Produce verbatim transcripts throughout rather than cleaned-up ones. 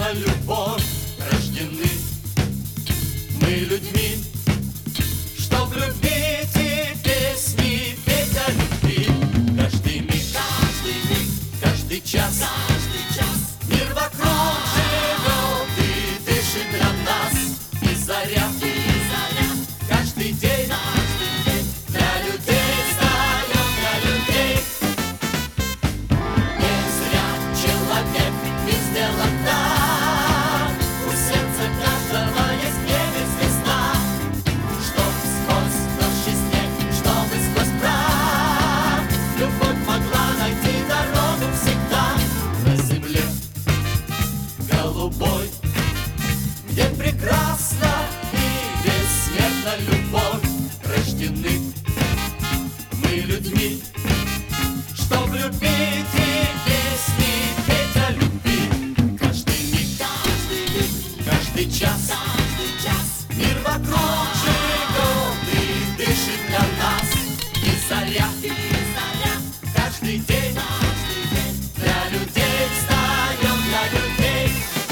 на любовь рождены мы людьми, чтоб любить и песни петь о любви. Каждый миг, каждый миг, каждый час, каждый час мир вокруг живет и дышит для нас. И заря, и заря, каждый день, каждый день для людей встаем, для людей. Не зря человек ведь сделан так. У сердца каждого есть небе звезда, чтоб сквозь дождь и снег, чтобы сквозь прах любовь могла найти дорогу всегда. На земле голубой, где прекрасна и бессмертна любовь, рождены мы людьми, чтоб любить и песни петь о любви. Каждый миг, каждый миг, каждый час, каждый час мир вокруг живет и дышит для нас. И заря, и заря, каждый день, каждый день для людей встаем, для людей.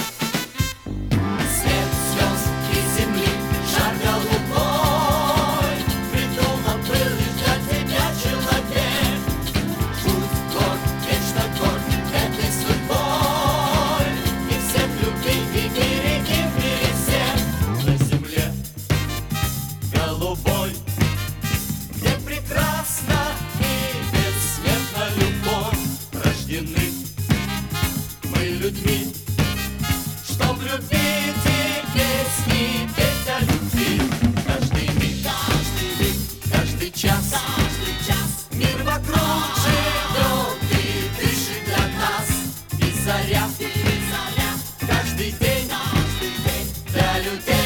Свет звезд и земли, шар голубой, придумал был лишь для тебя человек. Путь горд, вечно горд этой судьбой, и всех люби и береги в мире всех. На земле голубой, где прекрасна и бессмертна любовь, рождены мы людьми, чтоб любить и песни петь о любви. Каждый миг, каждый миг, каждый час, каждый час мир вокруг живет и дышит для нас. И заря, и заря, каждый день, каждый день для людей.